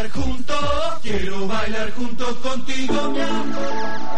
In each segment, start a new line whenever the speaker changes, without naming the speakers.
bailar junto contigo, mi amor.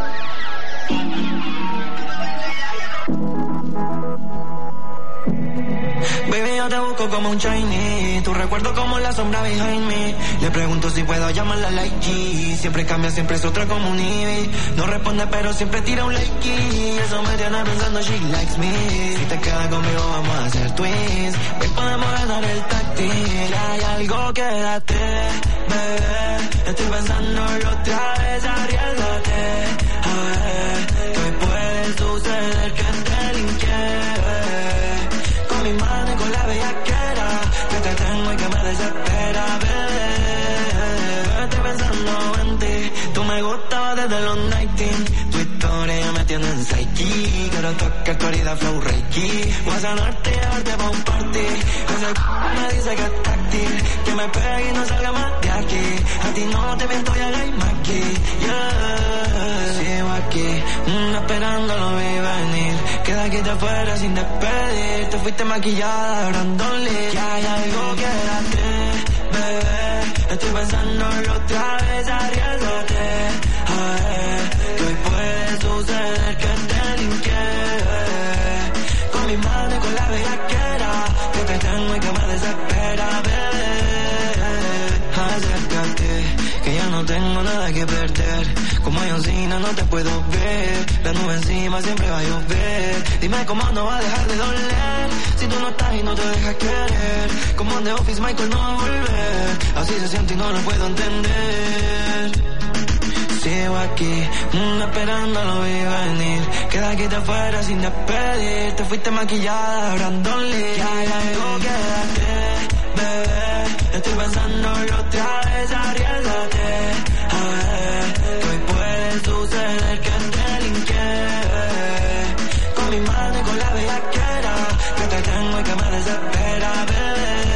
Baby, yo te busco como un Chinese, tu recuerdo como la sombra behind me. Le pregunto si puedo llamarla like G. Siempre cambia, siempre es otra como un Ivy. No responde pero siempre tira un likey. Eso me tiene pensando she likes me. Si te quedas conmigo vamos a hacer twins. Hoy podemos ganar el táctil. Hay algo, quédate, bebé. Estoy pensándolo otra vez, arriesgate. A ver, que hoy puede suceder que te linke. Con mi mano y con la bellaquera que te tengo y que me desespera, bebé. Estoy pensando en ti. Tú me gustabas desde los 19. Tu historia me tiene en psyche. Quiero tocar corrida flow reiki. Voy a sanarte y llevarte pa' un party. Ese me dice que es táctil, que me pegue y no salga más de aquí. A ti no te miento y hagáis más aquí. Yeah. Sigo aquí, esperando lo vi venir. Queda aquí te fuera sin despedir. Te fuiste maquillada, Brandon Lee. Que hay algo, quédate, bebé. Estoy pensándolo otra vez, arriesgate. A ver, que hoy puede suceder que te linke. Con mi mano y con la bellaquera que te tengo y que me desespera, bebé. Acércate, que ya no tengo nada que perder. Como Johncina no te puedo ver. La nube encima siempre va a llover. Dime cómo no va a dejar de doler. Si tú no estás y no te dejas querer. Como en The Office Michael no va a volver. Así se siente y no lo puedo entender. Sigo aquí, esperando lo vi venir. Queda aquí te fuera sin despedir. Te fuiste maquillada, Brandon Lee. Que hay algo, quédate, bebé. Estoy pensándolo otra vez, arriesgate. A ver, que hoy puede suceder que te linke. Con mi mano y con la bellaquera que te tengo y que me desespera, bebé.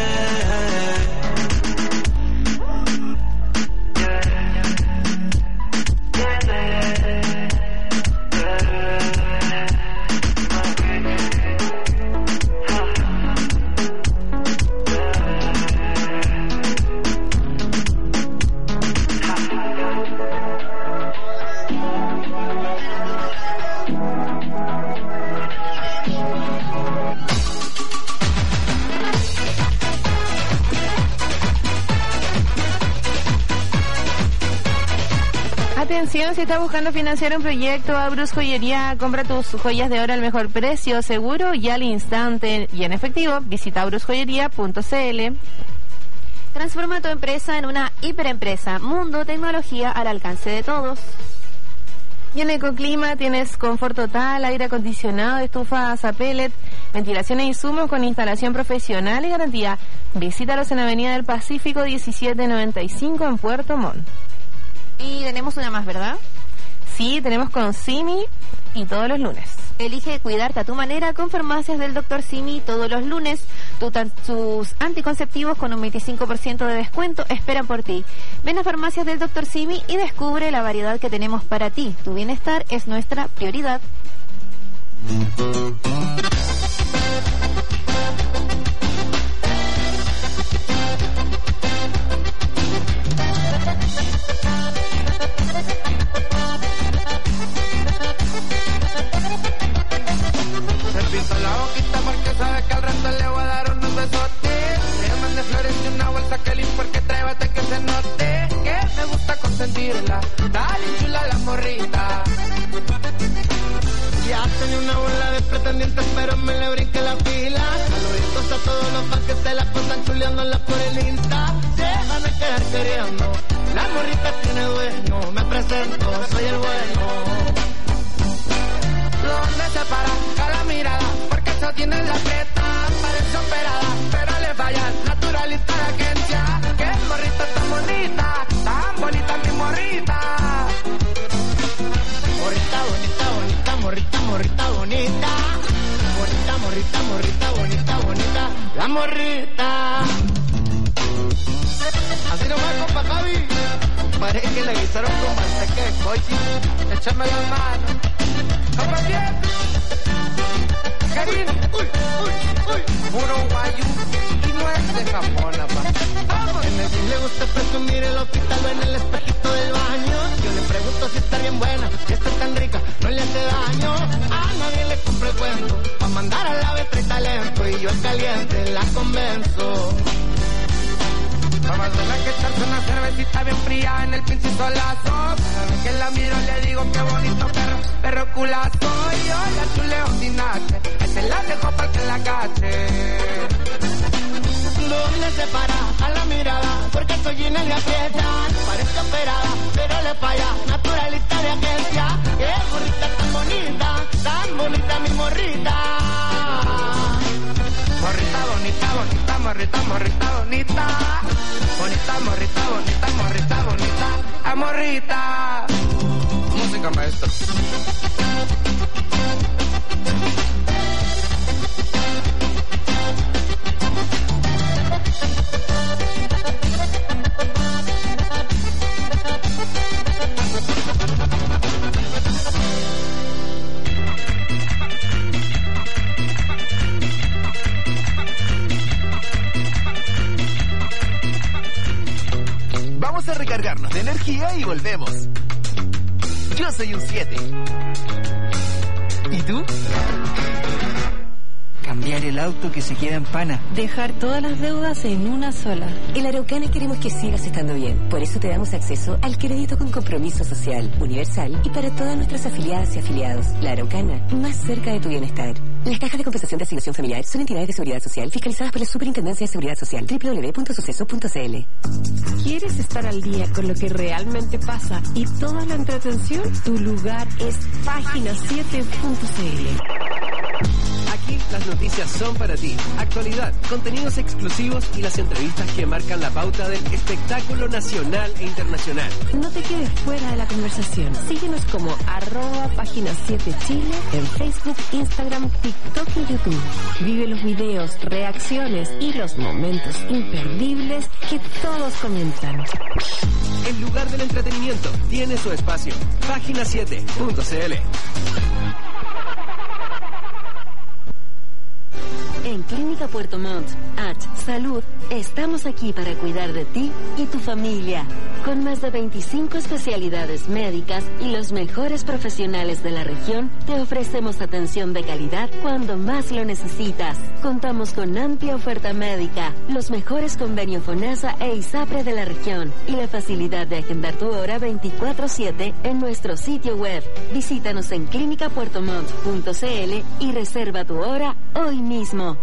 Atención, si estás buscando financiar un proyecto, Abrus Joyería, compra tus joyas de oro al mejor precio, seguro y al instante y en efectivo. Visita abrusjoyería.cl.
Transforma tu empresa en una hiperempresa. Mundo Tecnología al alcance de todos.
Y en Ecoclima tienes confort total, aire acondicionado, estufas a pellet, ventilación e insumos con instalación profesional y garantía. Visítalos en Avenida del Pacífico 1795 en Puerto Montt.
Y tenemos una más, ¿verdad?
Sí, tenemos con Simi y todos los lunes.
Elige cuidarte a tu manera con Farmacias del Dr. Simi todos los lunes. Tus anticonceptivos con un 25% de descuento esperan por ti. Ven a Farmacias del Dr. Simi y descubre la variedad que tenemos para ti. Tu bienestar es nuestra prioridad.
Pinto la boquita porque sabe que al rato le voy a dar unos besotes. Me mande flores y una bolsa que limpia que tráibate que se note. Que me gusta consentirla, dale chula la morrita. Ya tenía una bola de pretendientes pero me le brinqué la fila. Saluditos a todos los fans que se la pasan chuleándola por el Insta. Se van a quedar queriendo, la morrita tiene dueño. Me presento, soy el bueno. Donde se para cada mirada, porque eso tiene la preta, parece operada, pero le falla, naturalista de agencia, que morrita tan bonita mi morrita. Morrita bonita, bonita, morrita, morrita bonita. Morrita, morrita, morrita, bonita, bonita, la morrita. Así nomás, compa Javi, parece que le guisaron con manteca de coche, échame las manos. Karin, puro guayu y no es de Japón, papá. En el gym le gusta presumir el hospital o en el espejito del baño. Yo le pregunto si está bien buena, si está tan rica, no le hace daño. A nadie le compro el cuento, pa' mandar a la vez trae talento. Y yo el caliente la convenzo. Vamos a hacerla que echarse una cervecita bien fría en el pinche solazo. Cada vez que la miro le digo qué bonito perro culazo. Y yo la chuleo sin H, ese la dejo pa' que la cache. Doble se para a la mirada, porque soy Ginel de aprieta. Parece operada, pero le falla, naturalista de agencia. Qué morrita tan bonita mi morrita. Morrita bonita, bonita, morrita, morrita bonita. Bonita, morrita, bonita, morrita bonita. A morrita. Música, maestro.
Vamos a recargarnos de energía y volvemos. Yo soy un 7. ¿Y tú?
Cambiar el auto que se queda en pana.
Dejar todas las deudas en una sola.
En La Araucana queremos que sigas estando bien. Por eso te damos acceso al crédito con compromiso social, universal y para todas nuestras afiliadas y afiliados. La Araucana, más cerca de tu bienestar. Las cajas de compensación de asignación familiar son entidades de seguridad social fiscalizadas por la Superintendencia de Seguridad Social. www.suceso.cl.
¿Quieres estar al día con lo que realmente pasa y toda la entretención? Tu lugar es página7.cl.
Aquí las noticias son para ti. Actualidad, contenidos exclusivos y las entrevistas que marcan la pauta del espectáculo nacional e internacional.
No te quedes fuera de la conversación. Síguenos como @página7chile en Facebook, Instagram, TikTok y YouTube. Vive los videos, reacciones y los momentos imperdibles que todos comentan.
El lugar del entretenimiento tiene su espacio. Página7.cl.
En Clínica Puerto Montt, Salud, estamos aquí para cuidar de ti y tu familia. Con más de 25 especialidades médicas y los mejores profesionales de la región, te ofrecemos atención de calidad cuando más lo necesitas. Contamos con amplia oferta médica, los mejores convenios FONASA e ISAPRE de la región y la facilidad de agendar tu hora 24/7 en nuestro sitio web. Visítanos en clinicapuertomont.cl y reserva tu hora hoy mismo.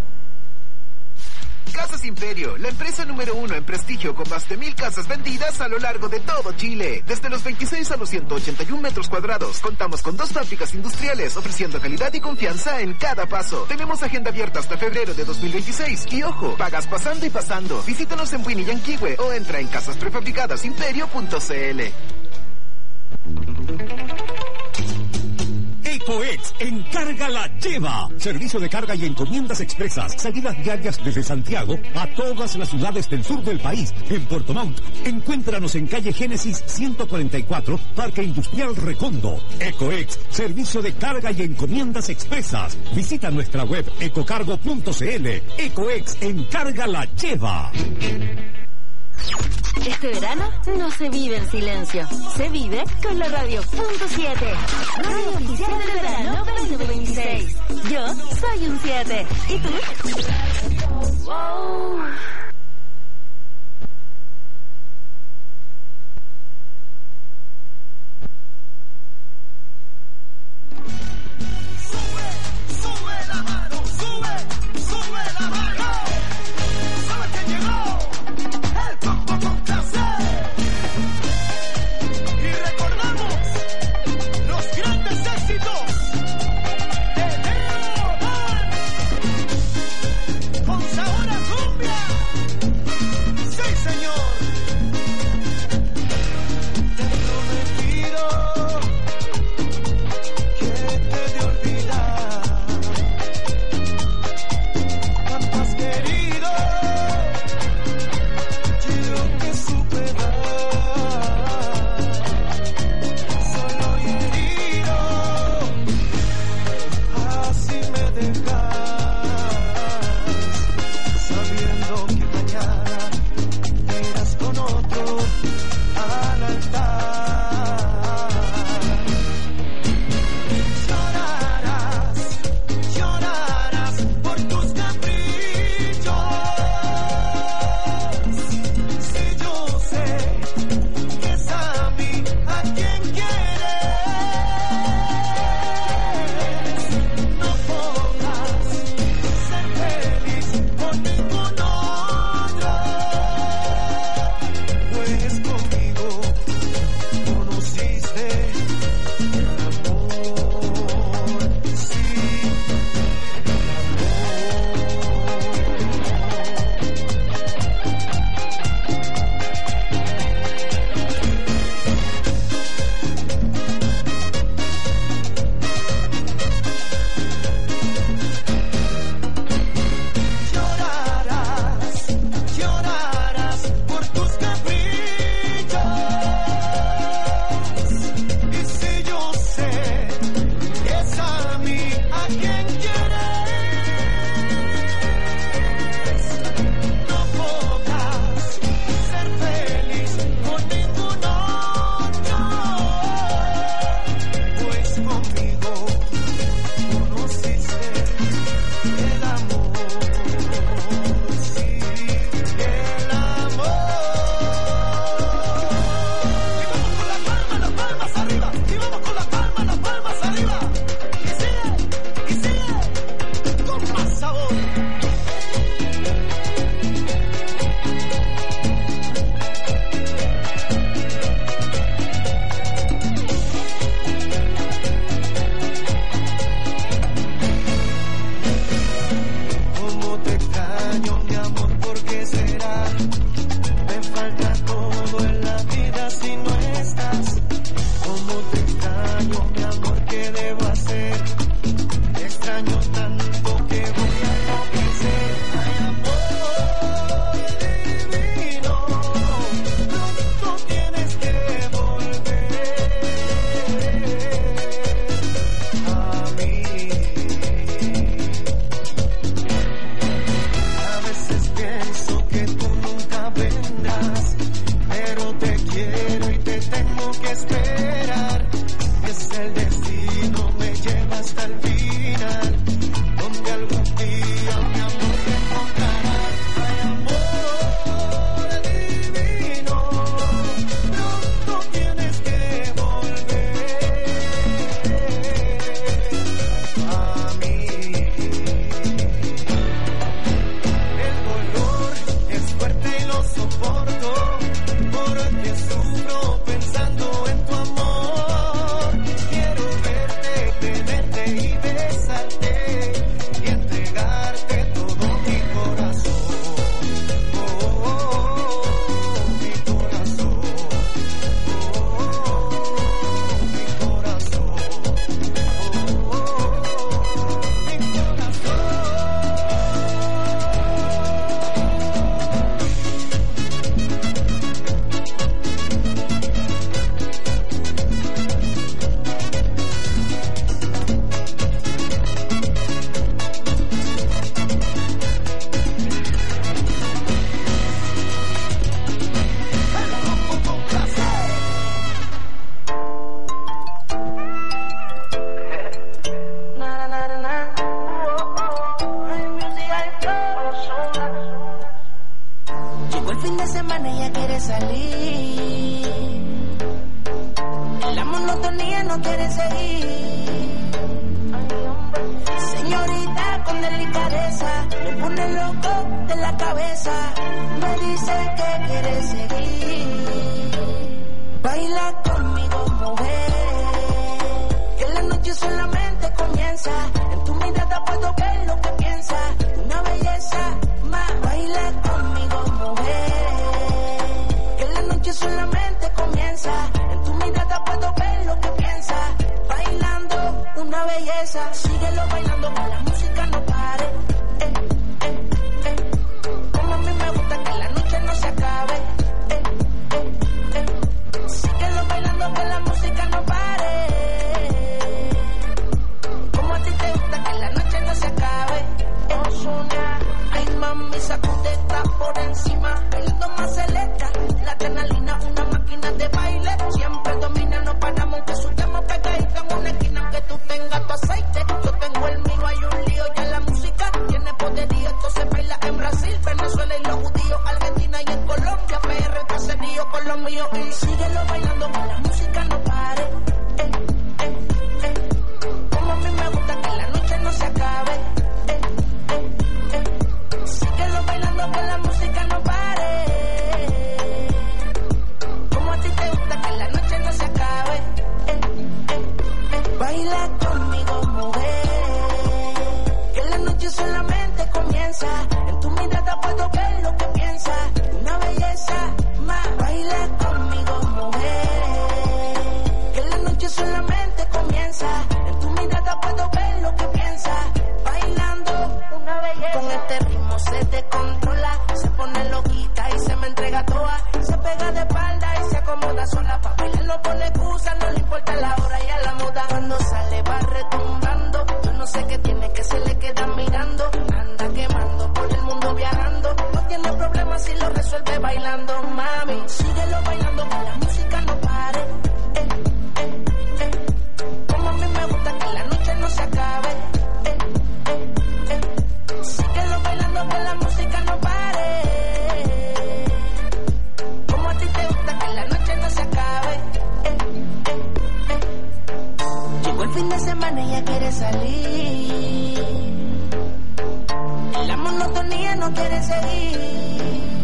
Casas Imperio, la empresa número 1 en prestigio con más de 1000 casas vendidas a lo largo de todo Chile. Desde los 26 a los 181 metros cuadrados, contamos con 2 fábricas industriales ofreciendo calidad y confianza en cada paso. Tenemos agenda abierta hasta febrero de 2026 y ojo, pagas pasando y pasando. Visítanos en Buin y Yanquihue o entra en casasprefabricadosimperio.cl.
EcoEx Encarga la Lleva. Servicio de carga y encomiendas expresas. Salidas diarias desde Santiago a todas las ciudades del sur del país. En Puerto Montt, encuéntranos en calle Génesis 144, Parque Industrial Recondo. EcoEx, servicio de carga y encomiendas expresas. Visita nuestra web ecocargo.cl. EcoEx Encarga la Lleva.
Este verano no se vive en silencio, se vive con la Radio.7. Radio oficial del verano 2026. Yo soy un 7. ¿Y tú? Wow.
Sabiendo que mañana irás con
soporto, porque sufro pensando en tu amor. Quiero verte, tenerte y besarte y entregarte todo mi corazón. Mi corazón. Mi corazón.
Llegó el fin de semana y ella quiere salir. La monotonía no quiere seguir. Señorita con delicadeza me pone loco de la cabeza. Me dice que quiere seguir. Baila conmigo, mujer, que la noche solamente comienza. En tu mirada puedo ver lo que piensa. Una belleza más. Baila conmigo, mujer, que la noche solamente comienza. En tu mirada puedo ver lo que piensa. Bailando una belleza. Síguelo bailando que la música no pare. Como a mí me gusta que la noche no se acabe. Síguelo bailando que la música no pare. Como a ti te gusta que la noche no se acabe. Ozuna, ay mami, sacudeta por encima. Bailando más celesta, la adrenalina, una máquina de baile. Siempre domina, no paramos, que subamos pegadito en una esquina. Aunque tú tengas tu aceite, yo tengo el mío, hay un lío. Ya la música tiene poderío, entonces baila en Brasil, Venezuela y los judíos, Argentina y en Colombia, PR, caserío con los míos. Y síguelo bailando que la música no pare. Como a mí me gusta que la noche no se acabe. Síguelo bailando que la música no pare. Como a ti te gusta que la noche no se acabe. Baila conmigo, mujer, que la noche solamente comienza. En tu mirada puedo ver lo que piensa. Una belleza más. Baila conmigo, mujer, que la noche solamente comienza. En tu mirada puedo ver lo que piensa. Bailando una belleza. Con este ritmo se descontrola, se pone loquita y se me entrega toda. Se pega de espalda y se acomoda sola. Pa' bailar no pone excusa, no le importa la hora y a la moda. Cuando sale va retumbando, yo no sé qué tiene que se le queda mirando. Anda quemando por el mundo viajando. No tiene problemas si lo resuelve bailando, mami. Síguelo bailando que la música no pare. Como a mí me gusta que la noche no se acabe. Síguelo bailando que la música no pare. Como a ti te gusta que la noche no se acabe. Llegó el fin de semana y ella quiere salir. La monotonía no quiere seguir.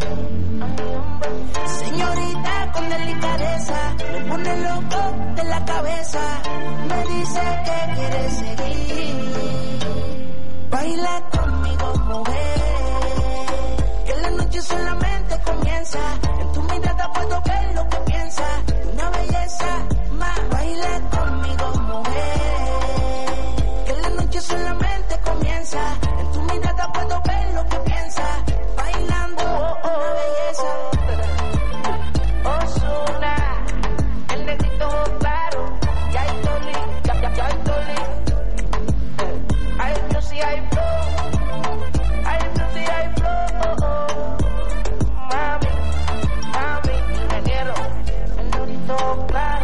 Señorita con delicadeza me pone loco de la cabeza. Me dice que quiere seguir. Baila conmigo, mujer, que la noche solamente comienza. En tu mirada puedo ver lo que piensa. Una belleza más. Baila conmigo, mujer, que la noche solamente comienza. En tu mirada puedo ver lo que piensa. Bailando una belleza. Ozuna, el negrito claro. Ya hay Toli, ya hay Toli. Hay music, hay flow. Hay music, hay flow. Mami, ingeniero, el negrito claro.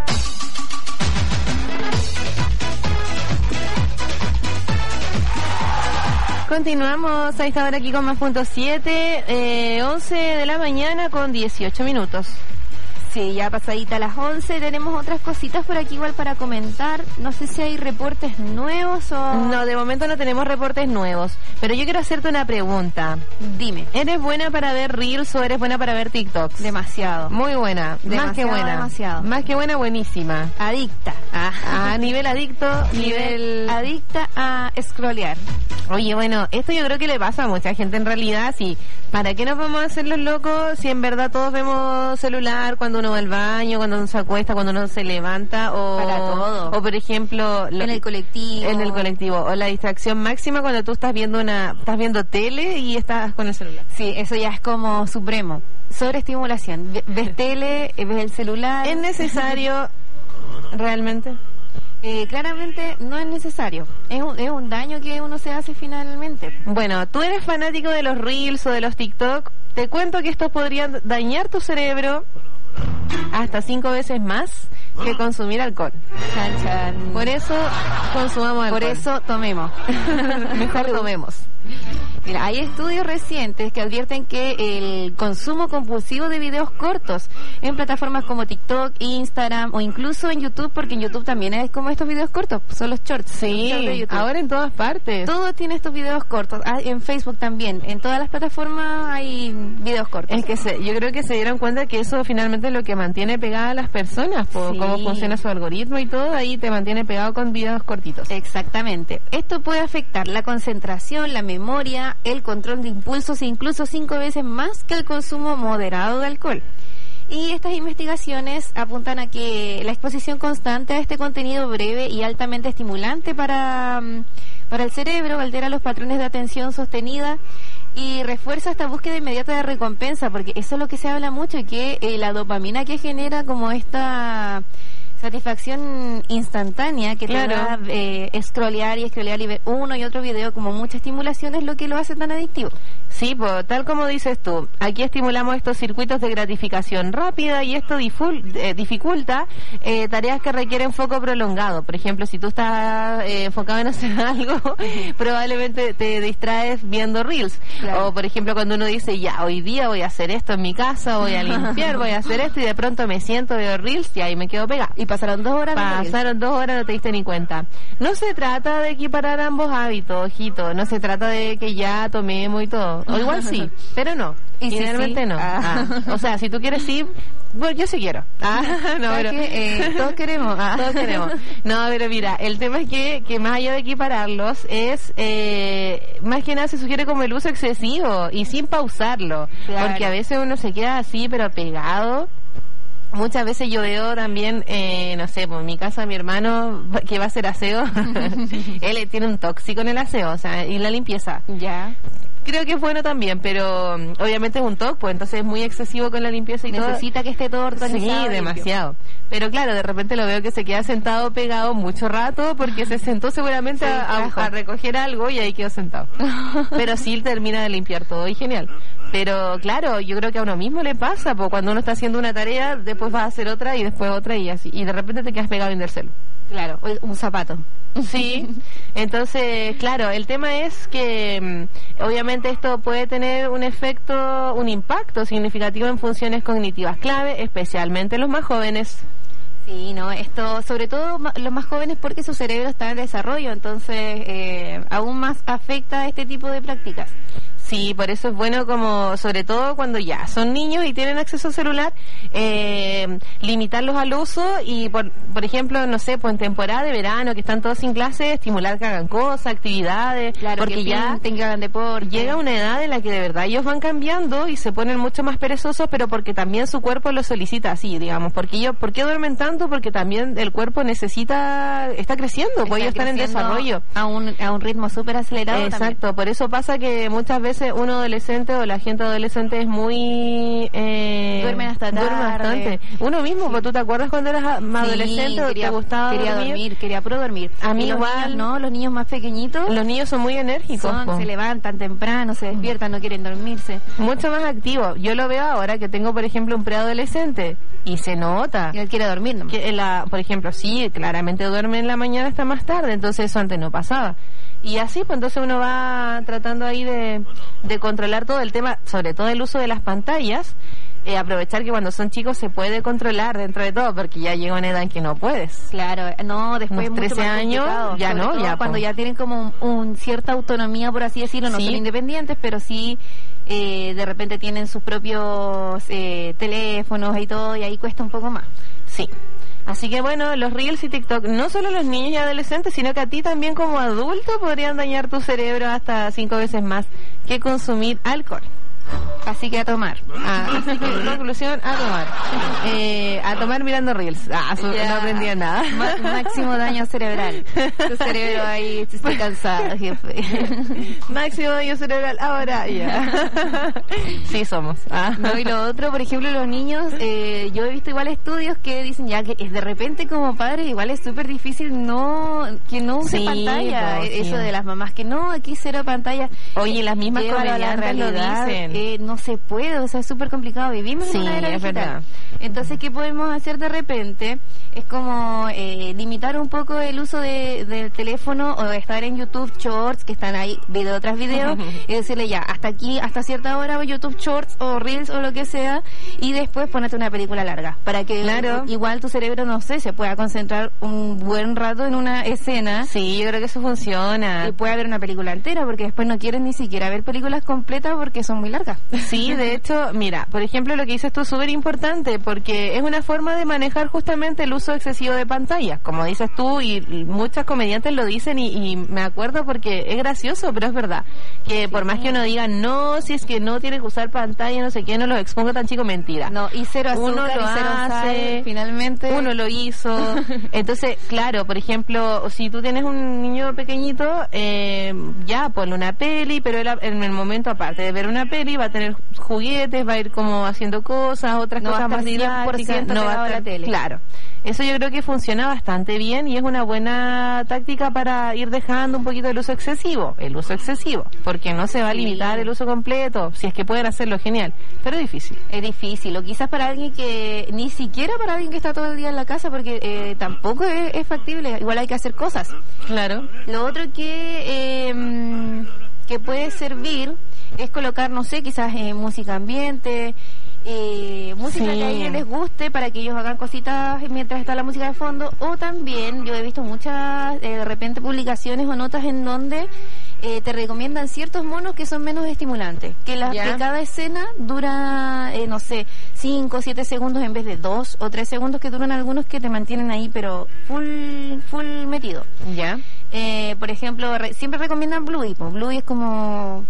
Continuamos a esta hora aquí con más punto 7, 11 de la mañana con 18 minutos.
Sí, ya pasadita a las 11, tenemos otras cositas por aquí igual para comentar. No sé si hay reportes nuevos o...
No, de momento no tenemos reportes nuevos, pero yo quiero hacerte una pregunta.
Dime.
¿Eres buena para ver Reels o eres buena para ver TikToks?
Demasiado.
Muy buena,
demasiado,
más que buena.
Demasiado.
Más que buena, buenísima.
Adicta.
A nivel adicto, nivel...
Adicta a scrollear.
Oye, bueno, esto yo creo que le pasa a mucha gente en realidad, sí. ¿Para qué nos vamos a hacer los locos si en verdad todos vemos celular cuando uno va al baño, cuando uno se acuesta, cuando uno se levanta o...
Para todo.
O por ejemplo...
En el colectivo.
En el colectivo. O la distracción máxima cuando tú estás viendo tele y estás con el celular.
Sí, eso ya es como supremo. Sobreestimulación. Ves tele, ves el celular.
¿Es necesario realmente?
Claramente no es necesario. Es un daño que uno se hace finalmente.
Bueno, tú eres fanático de los Reels o de los TikTok. Te cuento que estos podrían dañar tu cerebro hasta 5 veces más que consumir alcohol.
Chan, chan.
Por eso consumamos alcohol.
Por eso tomemos.
Mejor tomemos.
Mira, hay estudios recientes que advierten que el consumo compulsivo de videos cortos en plataformas como TikTok, Instagram o incluso en YouTube, porque en YouTube también es como estos videos cortos, son los shorts.
Sí, ahora en todas partes.
Todo tiene estos videos cortos. En Facebook también, en todas las plataformas hay videos cortos.
Es que yo creo que se dieron cuenta que eso finalmente es lo que mantiene pegada a las personas,
sí.
Cómo funciona su algoritmo y todo, ahí te mantiene pegado con videos cortitos.
Exactamente. Esto puede afectar la concentración, la memoria, el control de impulsos e incluso 5 veces más que el consumo moderado de alcohol. Y estas investigaciones apuntan a que la exposición constante a este contenido breve y altamente estimulante para el cerebro altera los patrones de atención sostenida y refuerza esta búsqueda inmediata de recompensa, porque eso es lo que se habla mucho, y que la dopamina que genera como esta satisfacción instantánea que
claro.
te da scrollear y ver uno y otro video como mucha estimulación es lo que lo hace tan adictivo.
Sí, pues tal como dices tú, aquí estimulamos estos circuitos de gratificación rápida y esto dificulta tareas que requieren foco prolongado. Por ejemplo, si tú estás enfocado en hacer algo, probablemente te distraes viendo Reels. Claro. O por ejemplo, cuando uno dice, ya, hoy día voy a hacer esto en mi casa, voy a limpiar, voy a hacer esto, y de pronto me siento, veo Reels y ahí me quedo pegada.
Y pasaron 2 horas.
Pasaron 2 horas, no te diste ni cuenta. No se trata de equiparar ambos hábitos, ojito. No se trata de que ya tomemos y todo. O igual sí, pero no.
¿Y
generalmente
sí?
No. O sea, si tú quieres sí, bueno, yo sí quiero. No, pero
todos queremos.
Todos queremos. No, pero mira, el tema es que más allá de equipararlos es más que nada se sugiere como el uso excesivo y sin pausarlo, claro. Porque a veces uno se queda así pero pegado. Muchas veces yo veo también, no sé, pues en mi casa mi hermano que va a hacer aseo, él tiene un tóxico en el aseo, o sea, y la limpieza.
Ya.
Creo que es bueno también, pero obviamente es un TOC, pues entonces es muy excesivo con la limpieza y
necesita
todo.
Que esté todo organizado.
Sí, demasiado. Pero claro, de repente lo veo que se queda sentado pegado mucho rato porque se sentó seguramente a recoger algo y ahí quedó sentado. Pero sí termina de limpiar todo y genial. Pero claro, yo creo que a uno mismo le pasa, porque cuando uno está haciendo una tarea, después vas a hacer otra y después otra y así. Y de repente te quedas pegado en el celu.
Claro, un zapato.
Sí, entonces, claro, el tema es que obviamente esto puede tener un impacto significativo en funciones cognitivas clave, especialmente en los más jóvenes.
Sí, no, esto, sobre todo los más jóvenes porque su cerebro está en desarrollo, entonces aún más afecta a este tipo de prácticas.
Sí, por eso es bueno como, sobre todo cuando ya son niños y tienen acceso al celular, limitarlos al uso y, por ejemplo, no sé, pues en temporada de verano que están todos sin clase, estimular que hagan cosas, actividades,
claro,
porque
que
ya
hagan deporte.
Llega una edad en la que de verdad ellos van cambiando y se ponen mucho más perezosos, pero porque también su cuerpo lo solicita así, digamos, porque ¿por qué duermen tanto? Porque también el cuerpo está creciendo, pues ellos están en desarrollo.
A un ritmo súper acelerado.
Exacto,
también.
Por eso pasa que muchas veces un adolescente o la gente adolescente es muy...
duermen hasta tarde.
Duermen bastante. Uno mismo, porque tú te acuerdas cuando eras más adolescente o te gustaba dormir.
Quería pro dormir.
A mí igual.
Niños, ¿no? Los niños más pequeñitos.
Los niños son muy enérgicos.
Se levantan temprano, se despiertan, no quieren dormirse.
Mucho más activos. Yo lo veo ahora que tengo, por ejemplo, un preadolescente y se nota.
Y él quiere dormir, ¿no?
Por ejemplo, sí, claramente duerme en la mañana hasta más tarde, entonces eso antes no pasaba. Y así, pues entonces uno va tratando ahí de controlar todo el tema, sobre todo el uso de las pantallas. aprovechar que cuando son chicos se puede controlar dentro de todo, porque ya llega una edad en que no puedes.
Claro, no, después
unos 13 años, ya no, ya
cuando ya tienen como cierta autonomía, por así decirlo, no son independientes, pero sí de repente tienen sus propios teléfonos y todo, y ahí cuesta un poco más.
Sí. Así que bueno, los Reels y TikTok, no solo los niños y adolescentes, sino que a ti también como adulto podrían dañar tu cerebro hasta 5 veces más que consumir alcohol.
Así que a tomar.
Así que en conclusión, a tomar. A tomar mirando Reels. No aprendí nada.
Máximo daño cerebral. Tu cerebro ahí está cansado, jefe.
Máximo daño cerebral. Ahora ya. Sí somos.
No, y lo otro, por ejemplo, los niños, yo he visto igual estudios que dicen ya que de repente como padres igual es súper difícil que no use pantalla. Eso de las mamás que no, aquí cero pantalla.
Oye, las mismas comediantes lo dicen.
No se puede, o sea, es súper complicado. Vivimos en una era digital.
Verdad.
Entonces, ¿qué podemos hacer de repente? Es como limitar un poco el uso del teléfono o de estar en YouTube Shorts, que están ahí video tras video, y decirle ya, hasta aquí, hasta cierta hora YouTube Shorts o Reels o lo que sea, y después ponerte una película larga, para que igual tu cerebro, no sé, se pueda concentrar un buen rato en una escena.
Sí, yo creo que eso funciona.
Y puede ver una película entera, porque después no quieres ni siquiera ver películas completas porque son muy largas.
Sí, de hecho, mira, por ejemplo, lo que dices tú es súper importante, porque es una forma de manejar justamente el uso excesivo de pantallas, como dices tú, y muchas comediantes lo dicen, y me acuerdo porque es gracioso, pero es verdad, que por más que uno diga, no, si es que no tiene que usar pantalla, no sé qué, no los expongo tan chico, mentira.
No, y cero azúcar,
uno lo
y cero
hace,
sal, finalmente.
Uno lo hizo. Entonces, claro, por ejemplo, si tú tienes un niño pequeñito, ya, ponle una peli, pero él en el momento, aparte de ver una peli, va a tener juguetes, va a ir como haciendo cosas, otras cosas más didácticas,
no va a estar la tele.
Claro. Eso yo creo que funciona bastante bien y es una buena táctica para ir dejando un poquito el uso excesivo, porque no se va a limitar el uso completo, si es que pueden hacerlo, genial, pero es difícil.
Es difícil, o quizás para alguien que, ni siquiera para alguien que está todo el día en la casa, porque tampoco es factible, igual hay que hacer cosas.
Claro.
Lo otro que puede servir es colocar, no sé, quizás música ambiente, música que a ellos les guste, para que ellos hagan cositas mientras está la música de fondo. O también yo he visto muchas de repente publicaciones o notas en donde te recomiendan ciertos monos que son menos estimulantes, que cada escena dura no sé, 5 o 7 segundos en vez de 2 o 3 segundos que duran algunos, que te mantienen ahí pero full metido. Por ejemplo, siempre recomiendan Bluey. Bluey es como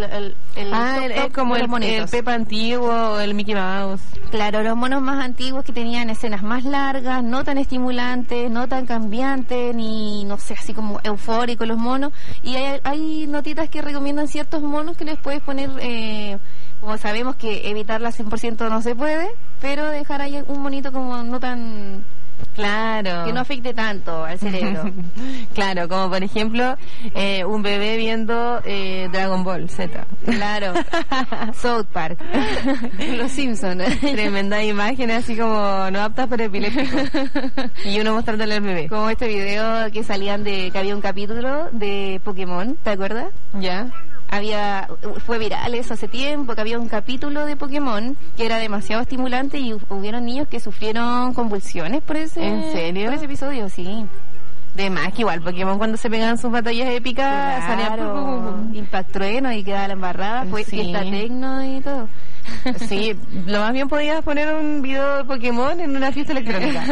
es como el Peppa antiguo, el Mickey Mouse.
Claro, los monos más antiguos que tenían escenas más largas, no tan estimulantes, no tan cambiantes, ni no sé, así como eufóricos los monos. Y hay notitas que recomiendan ciertos monos que les puedes poner, como sabemos que evitarla 100% no se puede, pero dejar ahí un monito como no tan...
Claro.
Que no afecte tanto al cerebro.
Claro, como por ejemplo un bebé viendo Dragon Ball Z.
Claro. South Park. Los Simpsons.
Tremenda imagen, así como no aptas para epilépticos. Y uno mostrándole al bebé.
Como este video que salían que había un capítulo de Pokémon, ¿te acuerdas?
Ya.
Fue viral eso hace tiempo, que había un capítulo de Pokémon que era demasiado estimulante y hubieron niños que sufrieron convulsiones por ese...
¿En serio?
Por ese episodio, sí.
De más que igual Pokémon, cuando se pegaban sus batallas épicas,
claro, Impact Trueno y quedaba la embarrada, fue fiesta tecno y todo.
Sí, lo más bien podías poner un video de Pokémon en una fiesta electrónica.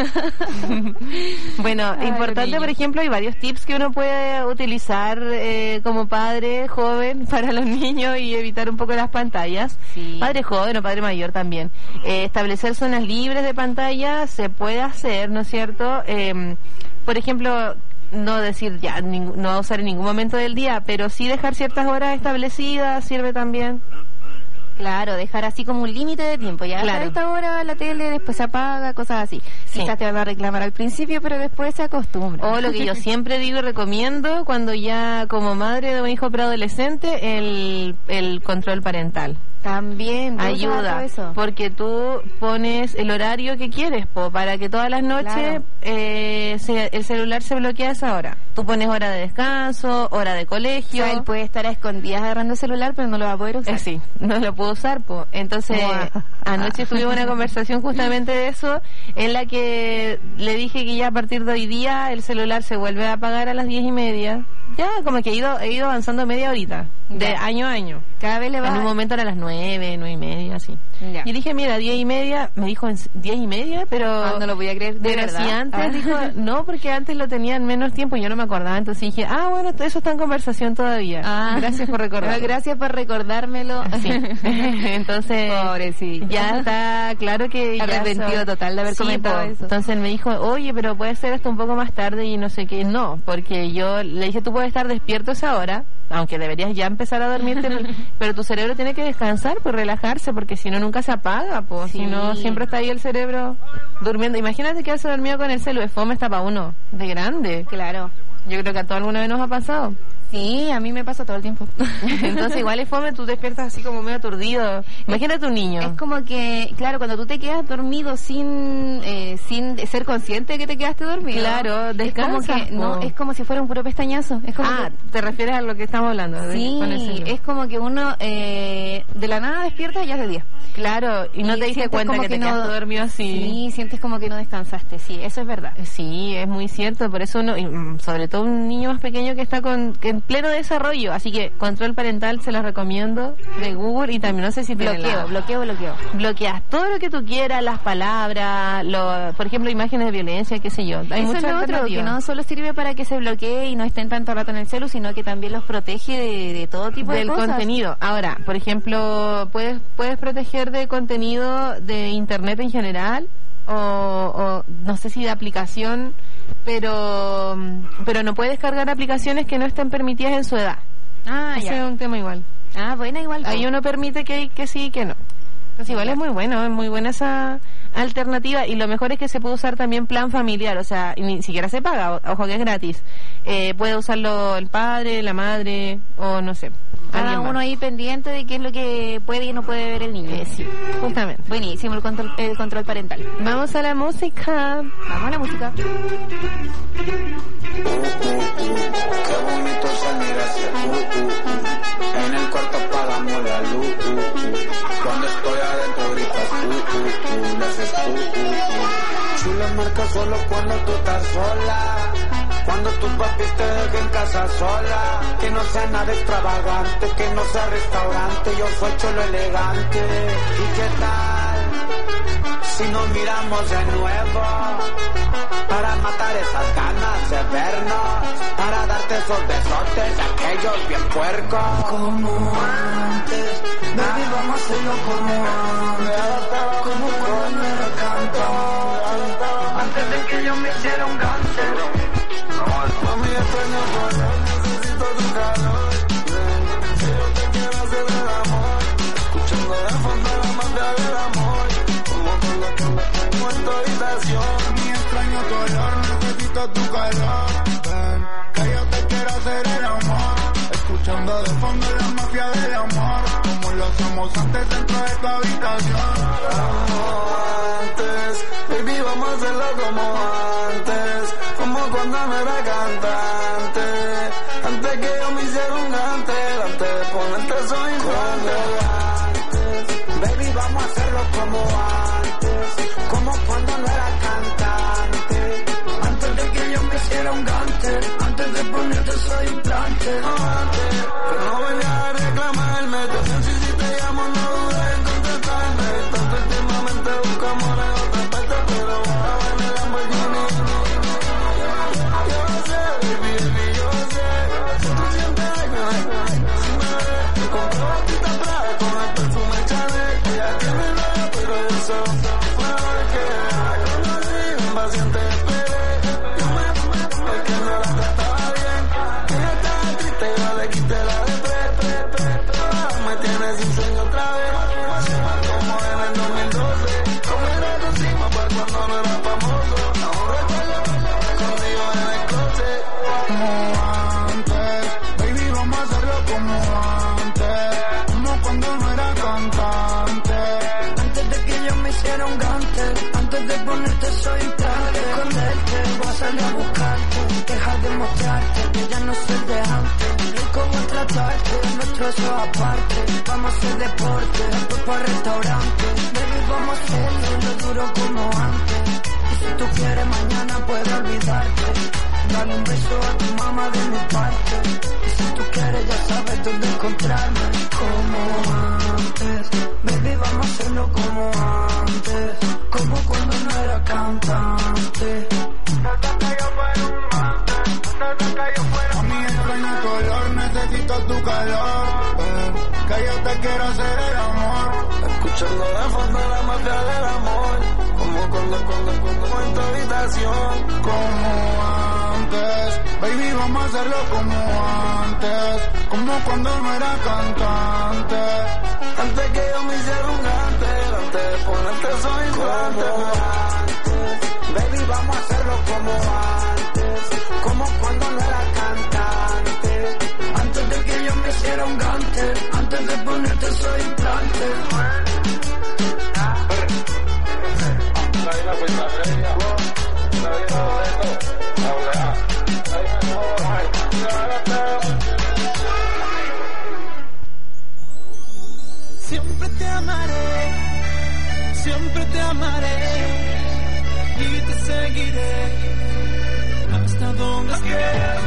Bueno, importante, por ejemplo, hay varios tips que uno puede utilizar como padre joven para los niños y evitar un poco las pantallas. Padre joven o padre mayor también. Establecer zonas libres de pantalla se puede hacer, ¿no es cierto? Por ejemplo, no decir ya, no usar en ningún momento del día, pero sí dejar ciertas horas establecidas sirve también.
Claro, dejar así como un límite de tiempo. Ya a esta hora la tele, después se apaga, cosas así. Quizás te van a reclamar al principio, pero después se acostumbra.
O lo que yo siempre digo y recomiendo, cuando ya como madre de un hijo preadolescente, el control parental.
También
ayuda,
eso.
porque tú pones el horario que quieres, para que todas las noches el celular se bloquee a esa hora. Tú pones hora de descanso, hora de colegio.
O sea, él puede estar a escondidas agarrando el celular, pero no lo va a poder usar.
Sí, no lo puedo usar, Entonces, anoche tuvimos una conversación justamente de eso, en la que le dije que ya a partir de hoy día el celular se vuelve a apagar a las 10:30. Ya, como que he ido avanzando media horita, de año a año.
Cada vez le va.
En un momento era a las 9:30, así.
Ya.
Y dije, mira, 10:30, me dijo 10:30, pero...
no lo voy a creer, de
pero
verdad.
si antes dijo, no, porque antes lo tenían menos tiempo y yo no me acordaba, entonces dije, bueno, eso está en conversación todavía. Gracias por recordar.
Gracias por recordármelo.
Sí. Entonces,
pobrecito.
Ya está claro que...
Arrepentido total de haber comentado eso.
Entonces él me dijo, oye, pero puede ser hasta un poco más tarde y no sé qué. No, porque yo le dije, tú puedes estar despierto a esa hora, aunque deberías ya empezar a dormirte, pero tu cerebro tiene que descansar, pues relajarse, porque si no nunca se apaga, pues si no siempre está ahí el cerebro durmiendo. Imagínate quedarse dormido con el celu, de fome está para uno, de grande.
Claro.
Yo creo que a todo alguna vez nos ha pasado.
Sí, a mí me pasa todo el tiempo.
Entonces igual es fome, tú despiertas así como medio aturdido. Imagínate un niño.
Es como que, claro, cuando tú te quedas dormido sin ser consciente de que te quedaste dormido.
Claro, descansas.
Es como si fuera un puro pestañazo. Es como
¿te refieres a lo que estamos hablando?
Sí, es como que uno de la nada despierta y ya es de día.
Claro, y no te diste cuenta que te quedaste dormido así.
Sí, sientes como que no descansaste, sí, eso es verdad.
Sí, es muy cierto, por eso uno, y sobre todo un niño más pequeño que está en pleno desarrollo, así que control parental se lo recomiendo de Google, y también no sé si
bloqueo.
Bloqueas todo lo que tú quieras, las palabras, por ejemplo, imágenes de violencia, qué sé yo. Hay
eso es lo otro, que no solo sirve para que se bloquee y no estén tanto rato en el celu, sino que también los protege de todo tipo de cosas.
Del contenido. Ahora, por ejemplo, puedes proteger de contenido de internet en general, o no sé si de aplicación, pero no puedes descargar aplicaciones que no estén permitidas en su edad. Ese es un tema igual.
Igual.
Ahí uno permite que sí y que no. Pues igual es muy buena esa alternativa, y lo mejor es que se puede usar también plan familiar, o sea, ni siquiera se paga, ojo que es gratis. Puede usarlo el padre, la madre, o no sé.
Cada uno ahí pendiente de qué es lo que puede y no puede ver el niño.
Sí, justamente.
Buenísimo el control parental.
Vamos a la música.
Vamos a la música.
Qué bonito se mira ese en el cuarto apagamos la luz. Cuando estoy adentro gritas le haces Chula marca solo cuando tú estás sola. Cuando tus papis te dejen casa sola. Que no sea nada extravagante, que no sea restaurante. Yo soy cholo elegante. ¿Y qué tal si nos miramos de nuevo? Para matar esas ganas de vernos, para darte esos besotes, aquellos bien puercos. Como antes, baby, vamos a hacerlo como antes. Como cuando no era canto, antes de que yo me hiciera un gante. Mami, extraño volar, necesito tu calor. Si yo te quiero hacer el amor, escuchando de fondo la magia del amor. Como cuando tengo en tu habitación. Mami, extraño tu olor, necesito tu calor. Ven, que yo te quiero hacer el amor, escuchando de fondo la mafia del amor. Como lo hacemos antes dentro de tu habitación. Como antes, baby, vamos a hacerlo como antes. Como cuando no era cantante, antes que yo me hiciera un antes de ponerte soy antes. Baby, vamos a hacerlo como antes, como cuando no era cantante, antes de que yo me hiciera un gante, antes de ponerte soy implante. Pero no vengas a reclamarme, te pienso y si te llamo no dudes en contestarme. Tanto últimamente buscamos en otra parte, pero ahora en el Lamborghini. Baby, vamos a hacerlo como antes, como cuando no era cantante.
un gante. Antes de ponerte soy implante. Esconderte, voy a salir a buscarte. Deja de mostrarte que ya no soy de antes. Y cómo tratarte, nuestro eso aparte. Vamos a hacer deporte, después para restaurante. Baby, vamos a hacerlo, lo duro como antes. Y si tú quieres mañana puedo olvidarte. Dale un beso a tu mamá de mi parte. Y si tú quieres ya sabes dónde encontrarme. Como antes, baby, vamos a hacerlo como antes. Como cuando no era cantante.
A mí extraño tu olor, necesito tu calor. Que yo te quiero hacer el amor.
Escuchando de fondo la mafia del amor. Como cuando en tu habitación.
Como antes, baby, vamos a hacerlo como antes. Como cuando no era cantante.
Antes que yo me hiciera un gante. Antes de ponerte soy implante.
Baby, vamos a hacerlo como antes. Como cuando no era cantante.
Antes de que yo me hiciera un gante. Antes de ponerte soy implante.
Siempre te amaré, siempre te amaré y te seguiré hasta donde estés.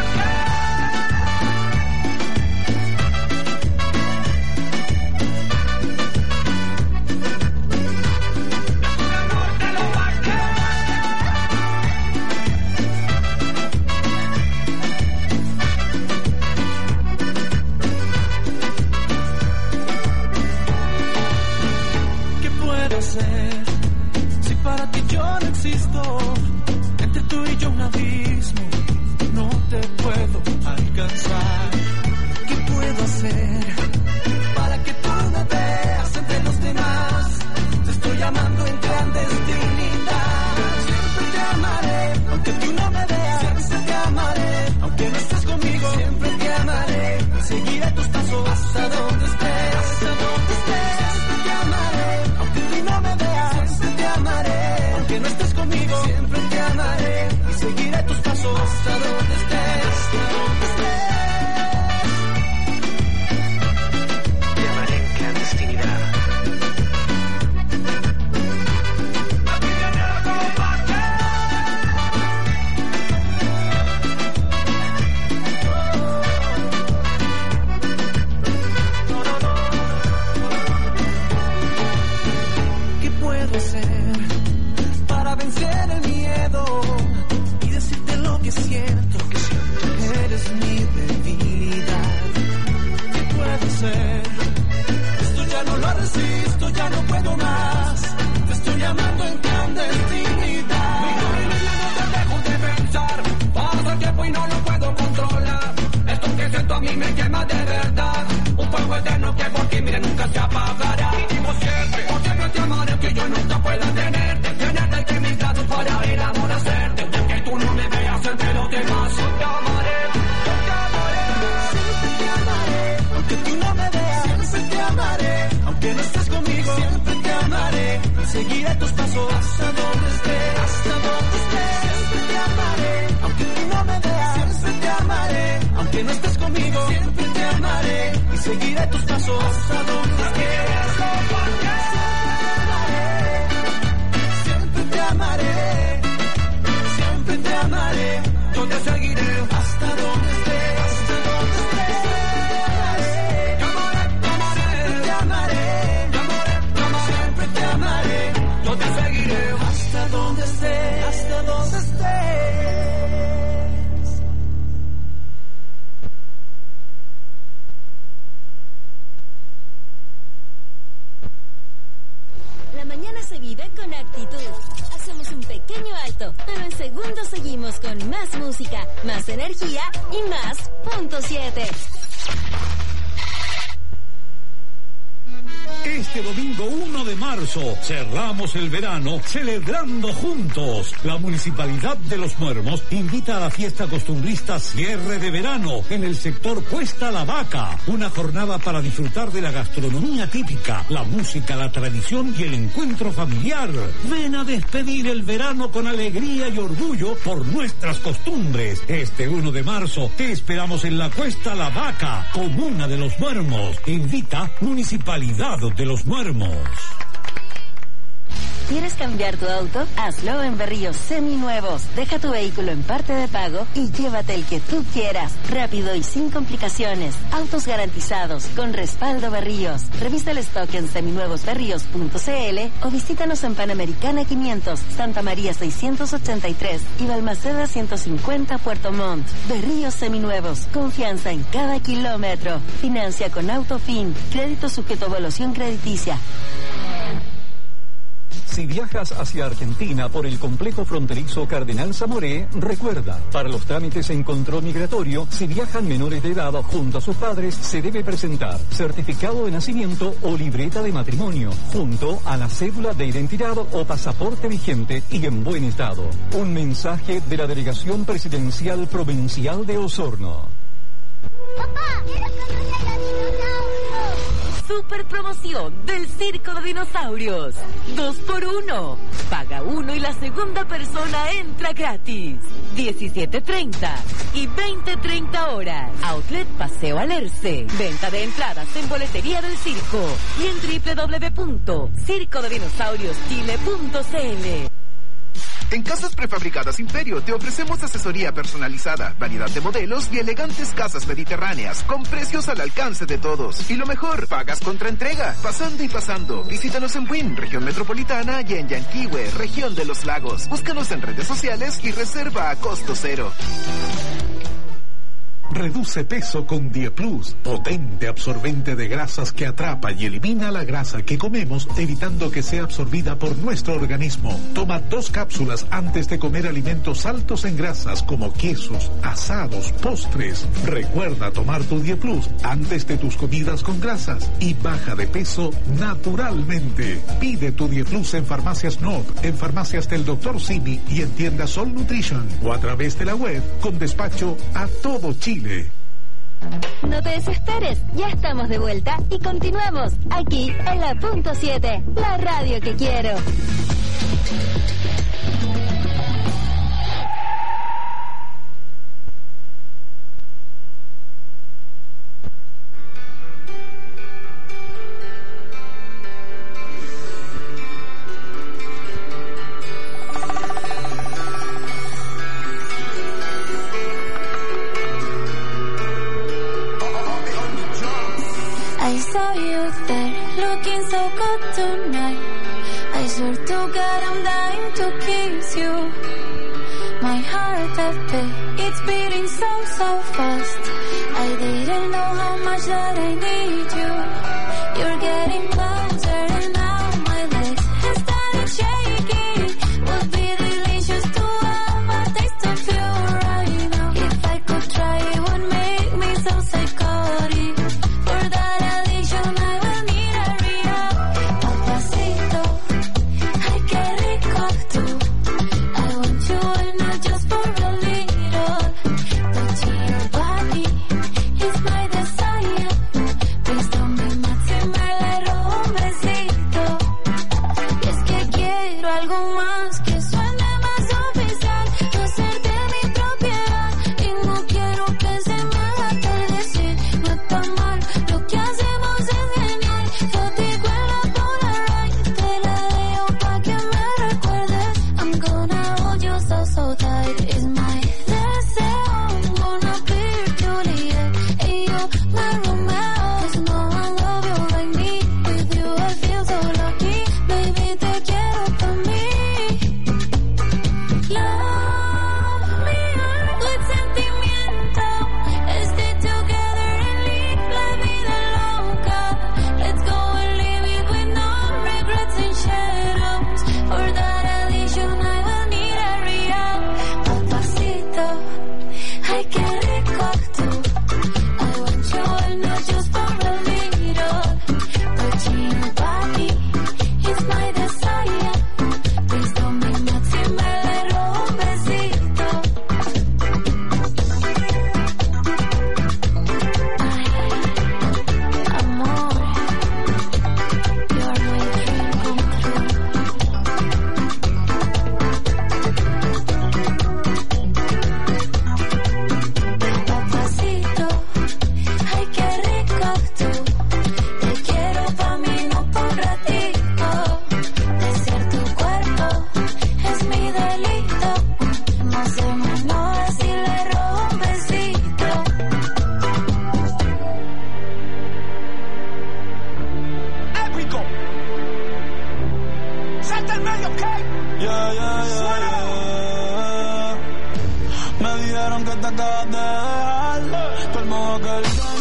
Si para ti yo no existo, entre tú y yo un abismo, no te puedo alcanzar. ¿Qué puedo hacer para que tú me veas entre los demás? Te estoy amando en clandestinidad. Siempre te amaré, aunque tú no me veas. Siempre te amaré, aunque no estés conmigo. Siempre te amaré, seguiré tus pasos hasta donde estés. Hasta donde estés. Siempre te amaré, aunque tú no me veas. Siempre te amaré, aunque no estés conmigo. Siempre te amaré y seguiré tus pasos hasta donde estés. Hasta donde estés. Te amaré en clandestinidad. ¿Qué puedo hacer para vencer el miedo y decirte lo que siento? Eres mi debilidad. ¿Qué puedo hacer? Esto ya no lo resisto, ya no puedo más. Te estoy llamando en clandestinidad. No te dejo de pensar. Pasa el tiempo y no lo puedo controlar. Esto que siento a mí me quema de verdad. Un fuego eterno que por ti, mire, nunca se apagará. Y digo siempre, por siempre te amaré, que yo nunca pueda tenerte. Tenerte entre mis brazos para el amor hacerte. Aunque tú no me veas entre los demás. Yo te amaré, yo te amaré. Siempre te amaré, aunque tú no me veas. Siempre te amaré, aunque no estés conmigo. Siempre te amaré, seguiré tus pasos hasta donde estés. Hasta donde estés. Siempre te amaré, aunque tú no me veas. Siempre te amaré, aunque no estés conmigo. Siempre te amaré y seguiré tus pasos hasta donde estés. Siempre te amaré, siempre te amaré, yo te seguiré hasta donde estés, hasta donde estés. Siempre te amaré, siempre te amaré, yo te seguiré hasta donde estés, hasta donde estés.
La mañana se vive con actitud. Hacemos un pequeño alto, pero en segundos seguimos con más música, más energía y más punto 7.
Este Este domingo 1 de marzo cerramos el verano celebrando juntos. La Municipalidad de Los Muermos invita a la fiesta costumbrista Cierre de Verano en el sector Cuesta La Vaca. Una jornada para disfrutar de la gastronomía típica, la música, la tradición y el encuentro familiar. Ven a despedir el verano con alegría y orgullo por nuestras costumbres. Este 1 de marzo te esperamos en la Cuesta La Vaca, comuna de Los Muermos. Invita Municipalidad de Los Muermos.
¿Quieres cambiar tu auto? Hazlo en Berríos Seminuevos. Deja tu vehículo en parte de pago y llévate el que tú quieras. Rápido y sin complicaciones. Autos garantizados con respaldo Berríos. Revisa el stock en seminuevosberríos.cl o visítanos en Panamericana 500, Santa María 683 y Balmaceda 150, Puerto Montt. Berríos Seminuevos. Confianza en cada kilómetro. Financia con Autofin. Crédito sujeto a evaluación crediticia.
Si viajas hacia Argentina por el complejo fronterizo Cardenal Zamoré, recuerda, para los trámites en control migratorio, si viajan menores de edad junto a sus padres, se debe presentar certificado de nacimiento o libreta de matrimonio, junto a la cédula de identidad o pasaporte vigente y en buen estado. Un mensaje de la Delegación Presidencial Provincial de Osorno.
¡Papá! ¡Quiero conocer a dinosaurios!
Super promoción del Circo de Dinosaurios. 2x1. Paga uno y la segunda persona entra gratis. 17:30 y 20:30 horas. Outlet Paseo Alerce. Venta de entradas en boletería del circo y en www.circodedinosaurioschile.cl.
En Casas Prefabricadas Imperio te ofrecemos asesoría personalizada, variedad de modelos y elegantes casas mediterráneas, con precios al alcance de todos. Y lo mejor, pagas contra entrega, pasando y pasando. Visítanos en Buin, región metropolitana, y en Yanquihue, región de los lagos. Búscanos en redes sociales y reserva a costo cero.
Reduce peso con Dieplus, potente absorbente de grasas que atrapa y elimina la grasa que comemos, evitando que sea absorbida por nuestro organismo. Toma 2 cápsulas antes de comer alimentos altos en grasas como quesos, asados, postres. Recuerda tomar tu Dieplus antes de tus comidas con grasas y baja de peso naturalmente. Pide tu Dieplus en Farmacias Nord, en farmacias del Dr. Simi y en tiendas Sol Nutrition o a través de la web con despacho a todo Chile.
No te desesperes, ya estamos de vuelta y continuamos aquí en la Punto 7, la radio que quiero.
I saw you there, looking so good tonight. I swear to God I'm dying to kiss you. My heart at beat, it's beating so fast. I didn't know how much that I need you. You're getting closer and now my legs have started shaking. Would be delicious to have a taste of you right now. If I could try, it would make me so psychotic. For that addiction I will need a rehab. Papacito, ay qué rico tú. I want you and not just for a little. Touching your body is my desire. Please don't be mad si me le robo un besito. Y es que quiero algo más que suene más oficial. Hacerte mi propiedad y no quiero que se me haga atardecer. No está mal, lo que hacemos es genial. Yo digo en la Polaroid, te la dejo pa' que me recuerdes. I'm gonna hold you so tight, it's my deseo. I'm gonna be your Juliet and you my Romeo. There's no one love you like me. With you I feel so lucky, baby te quiero pa' mí.
parte del medio, ¿ok? Me dijeron que te acabas de dejar, todo el modo que el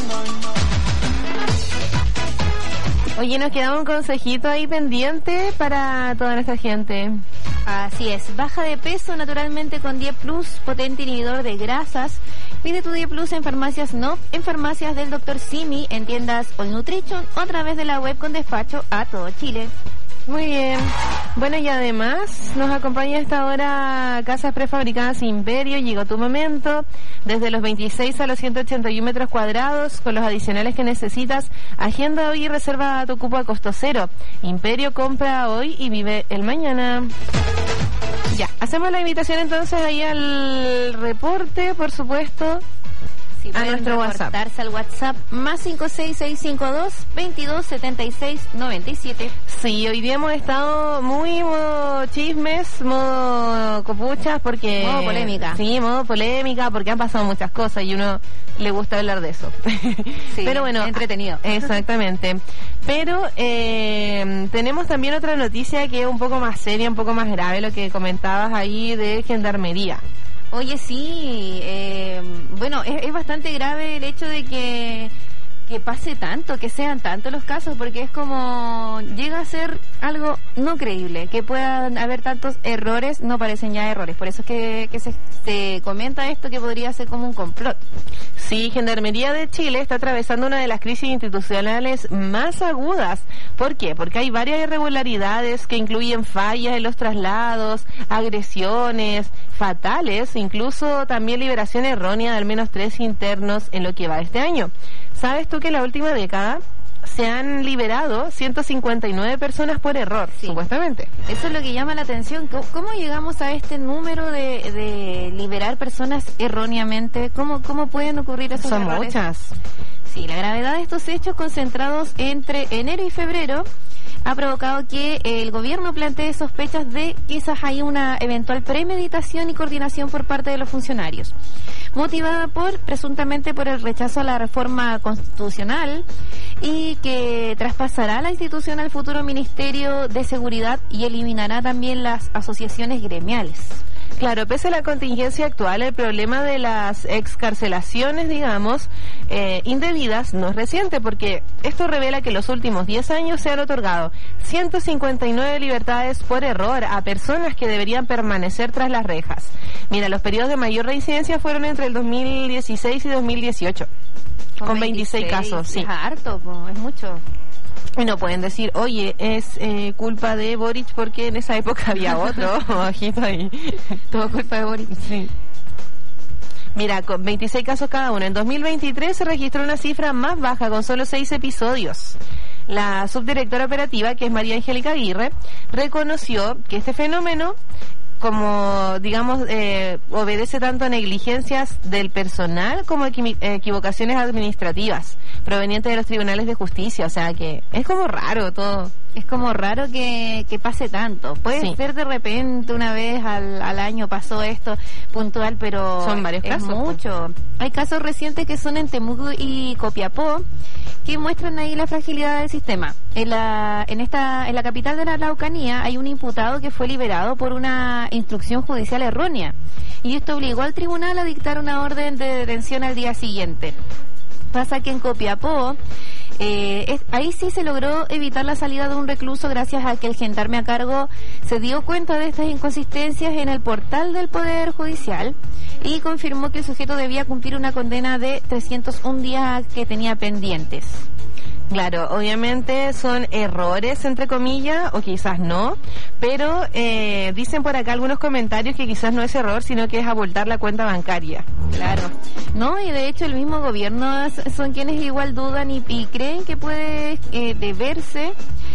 Oye, nos quedaba un consejito ahí pendiente para toda nuestra gente.
Así es, baja de peso naturalmente con 10 Plus, potente inhibidor de grasas. Pide tu 10 Plus en farmacias NOP, en farmacias del Dr. Simi, en tiendas All Nutrition o a través de la web con despacho a todo Chile.
Muy bien. Bueno, y además nos acompaña a esta hora Casas Prefabricadas Imperio. Llegó tu momento. Desde los 26 a los 181 metros cuadrados, con los adicionales que necesitas. Agenda hoy y reserva tu cupo a costo cero. Imperio, compra hoy y vive el mañana. Ya, hacemos la invitación entonces ahí al reporte, por supuesto.
A nuestro WhatsApp. Al WhatsApp más 56652-227697.
Sí, hoy día hemos estado muy modo chismes, modo copuchas, porque...
Modo polémica.
Sí, modo polémica, porque han pasado muchas cosas y uno le gusta hablar de eso.
Sí,
pero bueno,
entretenido.
Exactamente. Pero tenemos también otra noticia que es un poco más seria, un poco más grave, lo que comentabas ahí de Gendarmería.
Oye, sí, bueno, es bastante grave el hecho de que pase tanto, que sean tantos los casos, porque es como, llega a ser algo no creíble, que puedan haber tantos errores, no parecen ya errores, por eso es que se comenta esto, que podría ser como un complot.
Sí, Gendarmería de Chile está atravesando una de las crisis institucionales más agudas. ¿Por qué? Porque hay varias irregularidades que incluyen fallas en los traslados, agresiones fatales, incluso también liberación errónea de al menos 3 internos en lo que va de este año. ¿Sabes tú que en la última década se han liberado 159 personas por error,
sí,
supuestamente?
Eso es lo que llama la atención. ¿Cómo llegamos a este número de liberar personas erróneamente? ¿Cómo pueden ocurrir esos errores?
Son muchas.
Sí, la gravedad de estos hechos concentrados entre enero y febrero ha provocado que el gobierno plantee sospechas de quizás hay una eventual premeditación y coordinación por parte de los funcionarios, motivada presuntamente por el rechazo a la reforma constitucional y que traspasará la institución al futuro Ministerio de Seguridad y eliminará también las asociaciones gremiales.
Claro, pese a la contingencia actual, el problema de las excarcelaciones, digamos, indebidas no es reciente, porque esto revela que en los últimos 10 años se han otorgado 159 libertades por error a personas que deberían permanecer tras las rejas. Mira, los periodos de mayor reincidencia fueron entre el 2016 y 2018, con 26 casos. Sí.
Es harto, es mucho.
Y no pueden decir, oye, es culpa de Boric porque en esa época había otro ojito ahí.
Todo culpa de Boric.
Sí. Mira, con 26 casos cada uno. En 2023 se registró una cifra más baja, con solo 6 episodios. La subdirectora operativa, que es María Angélica Aguirre, reconoció que este fenómeno, como digamos, obedece tanto a negligencias del personal como equivocaciones administrativas provenientes de los tribunales de justicia. O sea que es como raro todo.
Es como raro que pase tanto. Puede ser de repente una vez al año pasó esto puntual, pero
son varios casos.
Mucho. Hay casos recientes que son en Temuco y Copiapó que muestran ahí la fragilidad del sistema. En la capital de la Araucanía hay un imputado que fue liberado por una instrucción judicial errónea y esto obligó al tribunal a dictar una orden de detención al día siguiente. Pasa que en Copiapó ahí sí se logró evitar la salida de un recluso gracias a que el gendarme a cargo se dio cuenta de estas inconsistencias en el portal del Poder Judicial y confirmó que el sujeto debía cumplir una condena de 301 días que tenía pendientes.
Claro, obviamente son errores, entre comillas, o quizás no, pero dicen por acá algunos comentarios que quizás no es error, sino que es abultar la cuenta bancaria.
Claro. No, y de hecho el mismo gobierno son quienes igual dudan y creen que puede deberse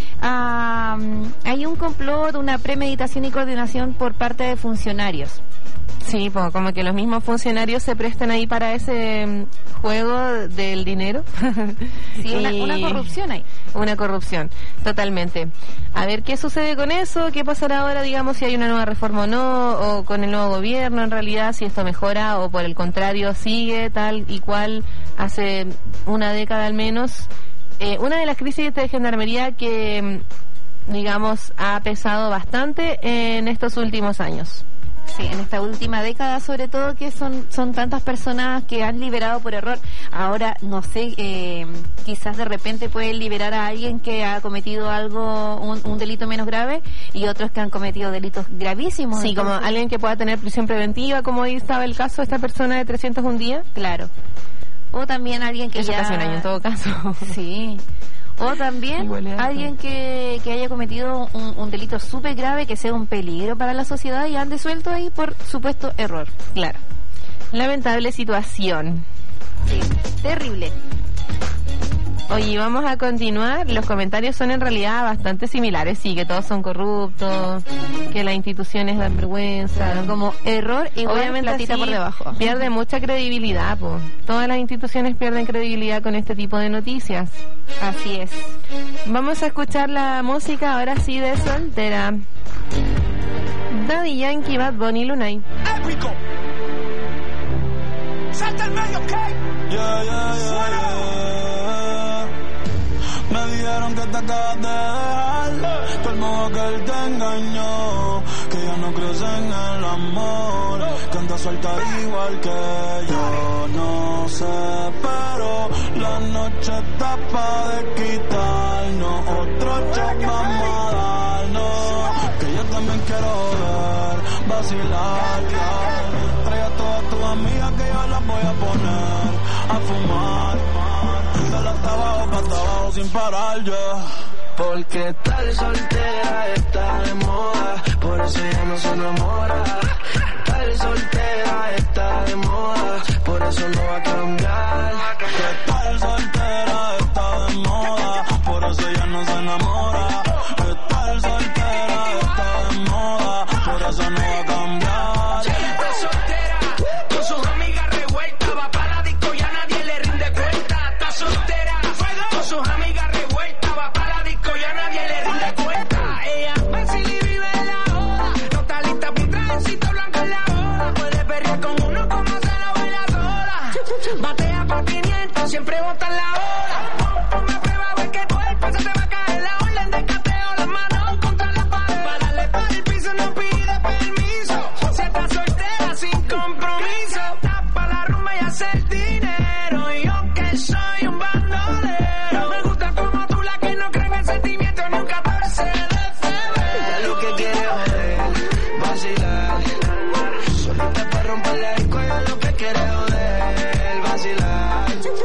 a... hay un complot, una premeditación y coordinación por parte de funcionarios.
Sí, pues como que los mismos funcionarios se prestan ahí para ese juego del dinero.
Sí, una corrupción ahí.
Una corrupción, totalmente. A ver qué sucede con eso, qué pasará ahora, digamos, si hay una nueva reforma o no, o con el nuevo gobierno en realidad, si esto mejora o por el contrario sigue tal y cual hace una década al menos. Una de las crisis de Gendarmería que digamos, ha pesado bastante en estos últimos años.
Sí, en esta última década, sobre todo, que son tantas personas que han liberado por error. Ahora, no sé, quizás de repente pueden liberar a alguien que ha cometido algo, un delito menos grave, y otros que han cometido delitos gravísimos.
Sí,
entonces,
como alguien que pueda tener prisión preventiva, como hoy estaba el caso de esta persona de 301 días.
Claro. O también alguien que
eso
ya...
casi un año en todo caso.
Sí. O también alguien que haya cometido un delito súper grave, que sea un peligro para la sociedad, y ande suelto ahí por supuesto error.
Claro. Lamentable situación.
Sí, terrible.
Oye, vamos a continuar. Los comentarios son en realidad bastante similares. Sí, que todos son corruptos, que las instituciones dan vergüenza.
Como error, igual
obviamente
platita por debajo.
Pierde mucha credibilidad, po. Todas las instituciones pierden credibilidad con este tipo de noticias.
Así es.
Vamos a escuchar la música ahora sí de Soltera. Daddy Yankee, Bad Bunny, Lunay.
¡Épico! ¡Salta el medio, ¿ok? Me dijeron que te acabas de dejar, que el modo que él te engañó, que ya no crees en el amor, que anda suelta igual que yo. No sé, pero la noche está de quitarnos, otro shot vamos a darnos, que yo también quiero ver, vacilar, trae a todas tus amigas que yo las voy a poner a fumar, de la tabaco para tabaco sin parar ya. Porque estar soltera está de moda, por eso ya no se enamora. Estar soltera está de moda, por eso no va a cambiar. Estar soltera está de moda, por eso ya no se enamora. Estar soltera está de moda, por eso no va a cambiar. Está soltera, con sus amigas revueltas, va para la disco y a nadie le rinde cuenta. Está soltera, con sus amigas revueltas, va para la disco y a nadie le rinde cuenta. Ella fácil y vive en la hora, no está lista para un trajecito blanco en la boda. Puede perrear con uno como se lo baila sola. Batea pa' 500, siempre bota en la hora. Ponme a prueba a ver qué cuerpo se te va a caer. La orden de cateo, las manos contra la pared. Para darle para el piso no pide permiso. Si está soltera sin compromiso, tapa la rumba y hacer dinero. Y yo que soy un bandolero, me gusta como tú, la que no cree en el sentimiento ni un 14 de febrero. Ya lo que quiere joder, vacilar, solita para romper la disco, ya lo que quiere joder, vacilar,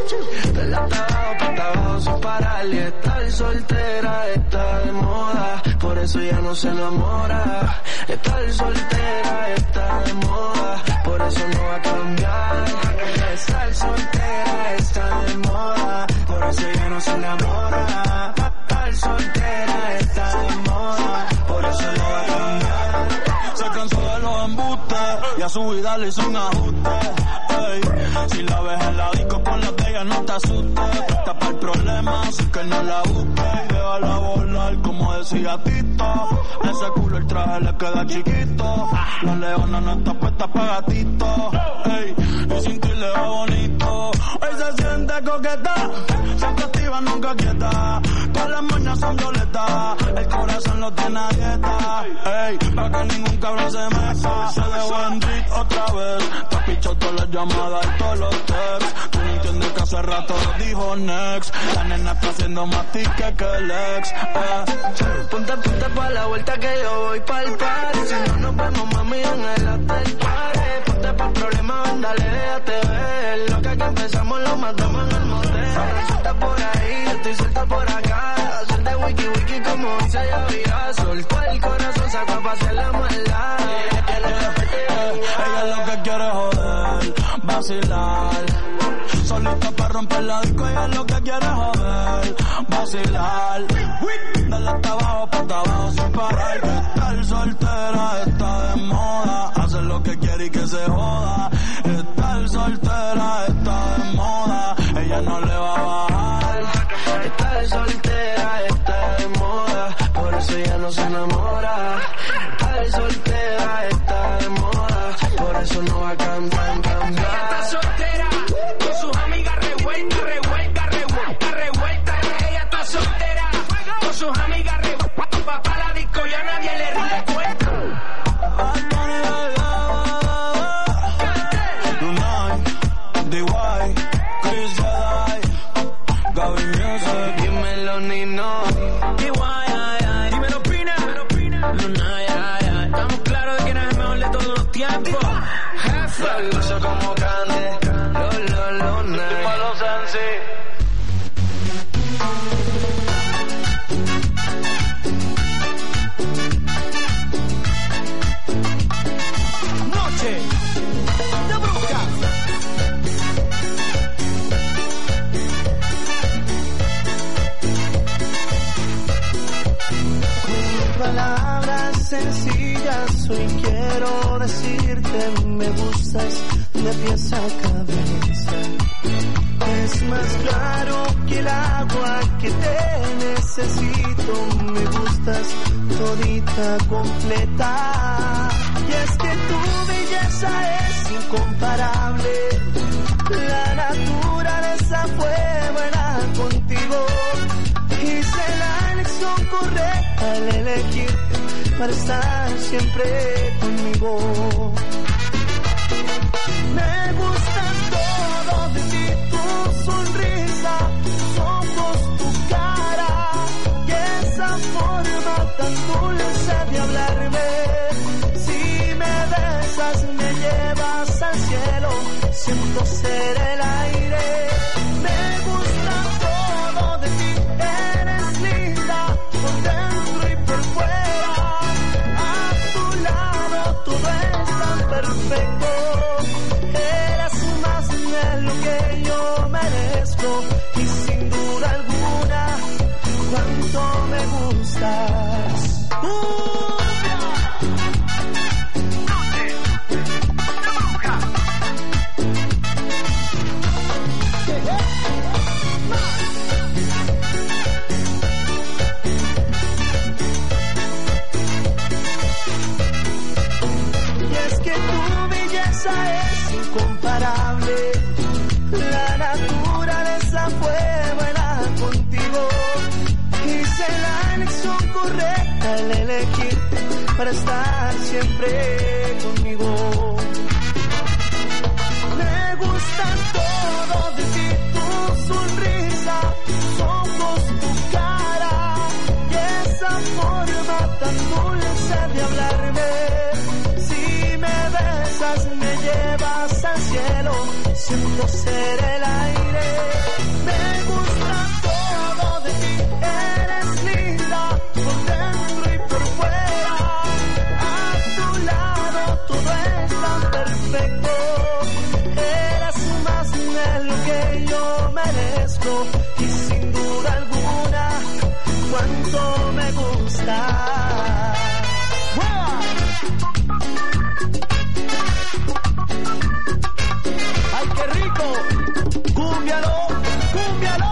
de la tabaco para tabaco sin parar. Y estar soltera está de moda, por eso ya no se enamora. Estar soltera está de moda, por eso no va a cambiar. Estar soltera está de moda, por eso ya no se enamora. Estar soltera está de moda, por eso no va a cambiar. Se cansó de los embustes y a su vida le hizo un ajuste. Ey, si la ves en la disco con la de ella no te asustes. Tapa el problema, así que no la busques. Y déjala volar como decía Tito. Ese culo el traje le queda chiquito. La leona no está puesta pa' gatito. Ey, y sin ti le va bonito. Hoy se siente coqueta, siempre activa, nunca quieta. Todas las moñas son violetas, el corazón lo tiene a dieta. Ey, pa' que ningún cabrón se meta. Se dejó en Rick otra vez, te pichó todas las llamadas y todos los texts. Tú no entiendes que hace rato lo dijo next. La nena está haciendo más ticket que el ex. Ponte pa' la vuelta que yo voy pa'l party. Si no nos vemos, mami, en el after party. Ponte pa' problema, ven, dale, déjate ver. Lo que aquí empezamos lo matamos en el motel. Suelta por ahí, yo estoy suelta por acá. Hacerte wiki wiki como dice Yavira. Soltó el corazón, sacó pa' hacer la maldad. Ella es lo que quiere joder, vacilar. Solita para romper la disco, ella es lo que quiere joder, vacilar. Dale hasta abajo, pa' abajo sin parar. Estar soltera está de moda, hacer lo que quiere y que se joda. Estar soltera está de moda, ella no le va a bajar. Estar soltera está de moda, por eso ella no se enamora. Estar soltera está de moda, por eso no va a cambiar. Ella está soltera, con sus amigas revuelta, revuelta, revuelta, revuelta. Ella está soltera, con sus amigas revuelta,
flaviosa como candy. Lo night. Palo Sansi.
Noche de brujas. Con palabras sencillas hoy quiero decirte me gustas de pies a cabeza. Es más claro que el agua que te necesito. Me gustas todita completa. Y es que tu belleza es incomparable. La naturaleza fue buena contigo. Hice la elección correcta al elegir para estar siempre conmigo. Me gusta todo de ti, tu sonrisa, tus ojos, tu cara y esa forma tan dulce de hablarme. Si me besas me llevas al cielo, siento ser el aire. Me gusta todo de ti, eres linda por dentro y por fuera. A tu lado todo es tan perfecto. Eres más de lo que yo merezco y sin duda alguna cuánto me gustas. Es incomparable. La naturaleza fue buena contigo. Hice la elección correcta al elegir para estar siempre conmigo. Me gusta todo de ti, tu sonrisa, tus ojos, tu cara y esa forma tan dulce de hablarme. Me llevas al cielo, siento ser el aire. Me gusta todo de ti, eres linda por dentro y por fuera. A tu lado todo es tan perfecto. Eres más de lo que yo merezco y sin duda alguna cuánto me gusta. ¡Ay, qué rico! ¡Cúmbialo! ¡Cúmbialo!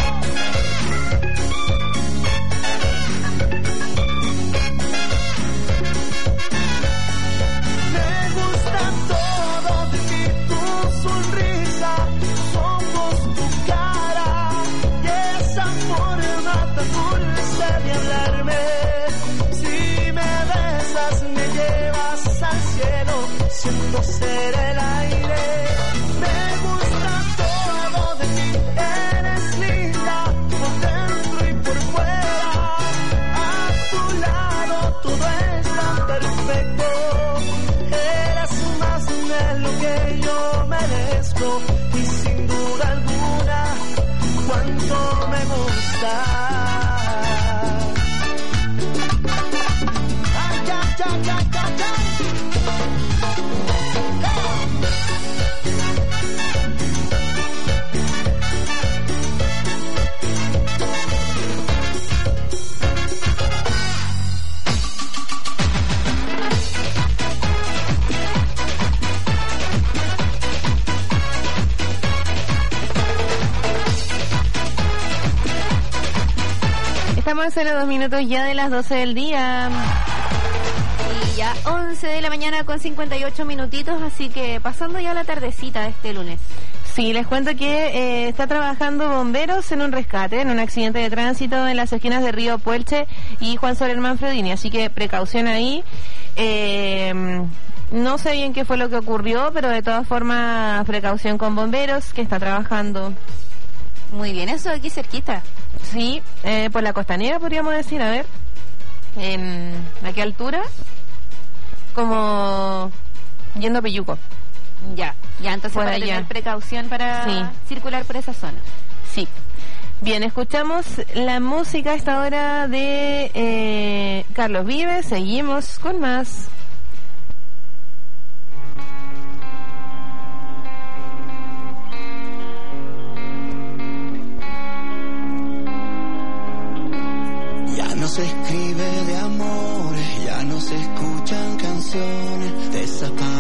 Me gusta todo de ti, tu sonrisa, tus ojos, tu cara y esa forma tan dulce de hablarme. Si me besas me llevas al cielo, siento ser el aire. Me gusta todo de ti, eres linda por dentro y por fuera. A tu lado todo es tan perfecto. Eres más de lo que yo merezco y sin duda alguna cuánto me gusta. Ay, ya, ya, ya, ya, ya.
Estamos en los 2 minutos ya de las 12 del día.
Y ya 11 de la mañana con 58 minutitos, así que pasando ya la tardecita de este lunes.
Sí, les cuento que está trabajando bomberos en un rescate, en un accidente de tránsito en las esquinas de Río Puelche y Juan Soler Manfredini, así que precaución ahí. No sé bien qué fue lo que ocurrió, pero de todas formas precaución con bomberos que está trabajando.
Muy bien, eso aquí cerquita.
Sí, por la costanera podríamos decir, a ver, ¿a qué altura? Como yendo a Peyuco.
Ya, entonces
Por
para
allá.
tener precaución para circular por esa zona.
Sí. Bien, escuchamos la música a esta hora de Carlos Vives. Seguimos con más.
Ya no se escribe de amores, ya no se escuchan canciones de esas